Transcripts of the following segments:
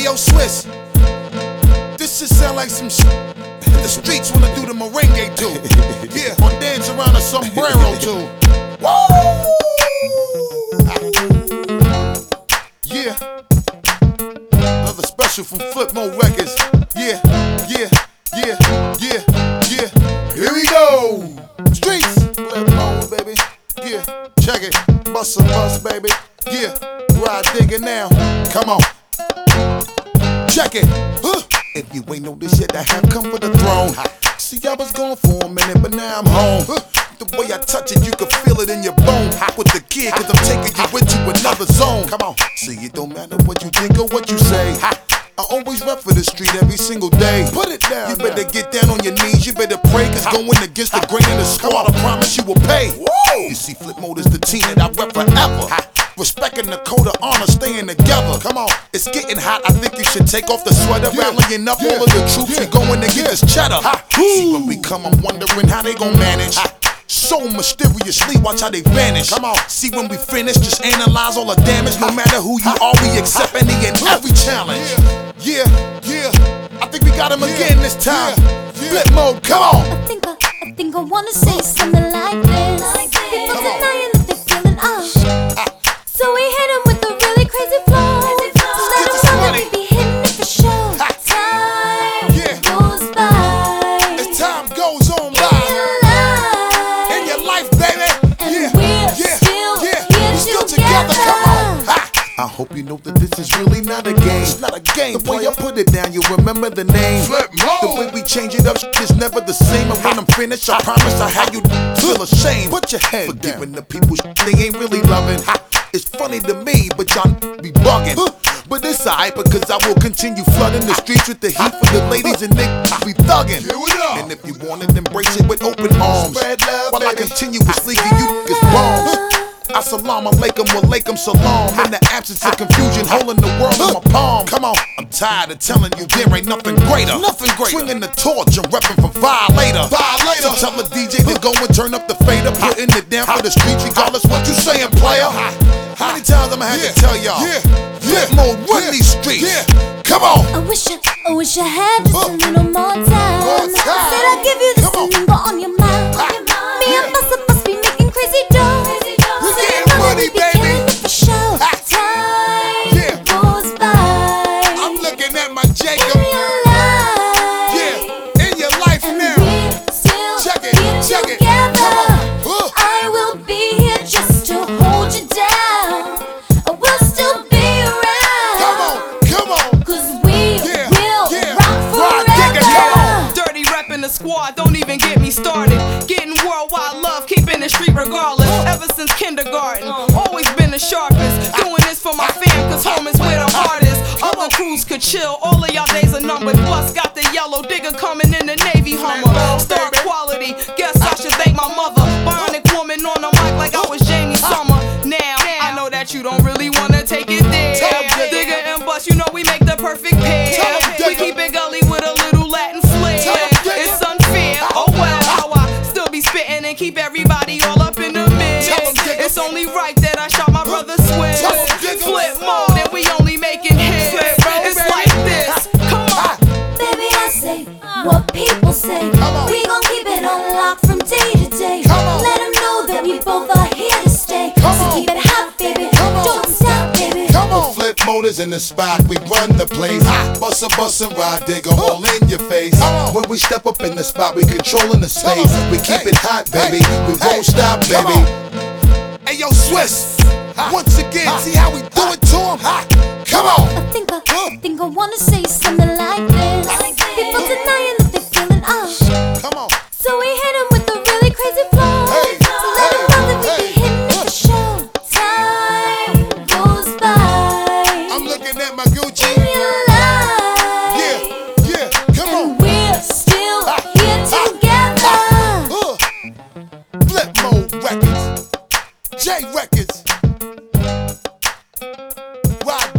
Yo, Swiss, this shit sound like some shit the streets wanna do the merengue too. Yeah, or dance around a sombrero too. Woo! Yeah, another special from Flip Mode Records. Yeah, yeah, yeah, yeah, yeah. Here we go. Streets, Flip Mode, baby. Yeah, check it. Bust a bus, baby. Yeah, ride digging now. Come on. Check it. If you ain't know this yet, I have come for the throne. See, I was gone for a minute, but now I'm home. The way I touch it, you can feel it in your bone. With the kid, cause I'm taking you into another zone. Come on. See, it don't matter what you think or what you say. I always rep for the street every single day. Put it down. You better get down on your knees, you better pray, cause going against the grain of the squad, I promise you will pay. Whoa. You see, Flip Mode is the team that I rep forever. Respecting the code of honor, staying together. Come on, it's getting hot. I think you should take off the sweater. Rallying up all of the troops and going to get this cheddar. See when we come, I'm wondering how they gon' manage. So mysteriously, watch how they vanish. Come on, see when we finish, just analyze all the damage. No matter who you are, we accept any and every challenge. Yeah, yeah, I think we got him again this time. Flip Mode, come on. I think I wanna say something like this. People denying that they're feeling us. So we hit him with a really crazy flow. Just let him know that we be hitting it for sure. Time goes by. As time goes on by. In your life, baby. And we're still here together. Come on. I hope you know that this is really not a game. It's not a game. The way I put it down, you remember the name. Flip Mode. The way we change it up, is never the same. And when I'm finished, I promise I have you feel ashamed. Put your head down. Forgiving the people they ain't really loving. It's funny to me, but y'all be bugging. But it's alright because I will continue flooding the streets with the heat for the ladies and niggas be thugging. And if you want it, embrace it with open arms. While I continuously give you niggas bombs. Assalamu alaikum, walaikum salam. In the absence of confusion, holding the world in my palm. Come on, I'm tired of telling you there ain't nothing greater. Nothing greater. Swinging the torch and repping for Violator. So tell the DJ to go and turn up the fader, putting it down for the streets, regardless what you saying, player. How many times I'ma have to tell y'all? Flip Mode, run these streets. Come on. I wish I had just a little more time. Said I'd give you this feeling, but on your mind. Me and Busta must be making crazy dough. We getting money, baby. For sure. Time goes by. I'm looking at my Jacob. In your life now. Check it. Come on. I will be here just to hold you down. I will still be around. Come on. Cause we will rock forever. Dirty reppin' the squad, don't even get me started. Getting worldwide love, keeping the street regardless. Ever since kindergarten, always been the sharpest. Doing this for my fam, cause home is where the heart is. Other crews could chill, all of y'all days are numbered. Plus got the yellow digger coming in the Navy Hummer. Star quality, guess I should thank my mother. Bionic woman on the mic like I was Jamie Summer. Now, I know that you don't really wanna take it there. Digger and Bust, you know we make the perfect pair. We keep it gully with a little Latin flair. It's unfair, oh well, how I still be spitting and keep everybody all up in the mix. It's only right that I shot my brother Swiss. Flip Mode and we only making hits. It's like this, come on. Baby, I say what people say. We gon' keep it on lock from day to day. Let them know that we both are here to stay. So keep it hot, baby. Don't stop, baby. Flip Mode is in the spot, we run the place. Bust and ride digger all in your face. When we step up in the spot, we controlling the space. We keep it hot, baby. We won't stop, baby. Hey yo, Swiss. Once again, see how we do it to him? Come on. I think I wanna say something like this. People denying that they're feeling us. Come on. So we hit him with a really crazy flow. So let them know that we be hitting it for sure. Time goes by. I'm looking at my Gucci. In your life. Yeah, come on. And we're still here together. Flip Mode Records. J Records. Ride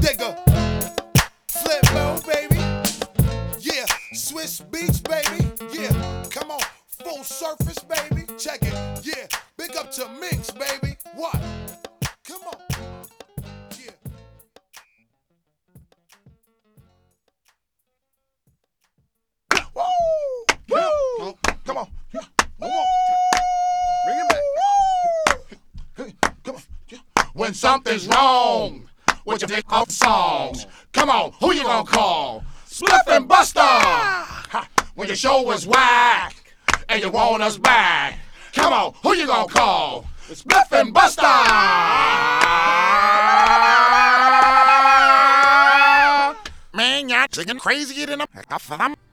when something's wrong with your dick off songs. Come on, who you gonna call? Spliff and Buster! Ha, when your show was whack and you want us back. Come on, who you gonna call? Spliff and Buster! Man, y'all chicken crazier than a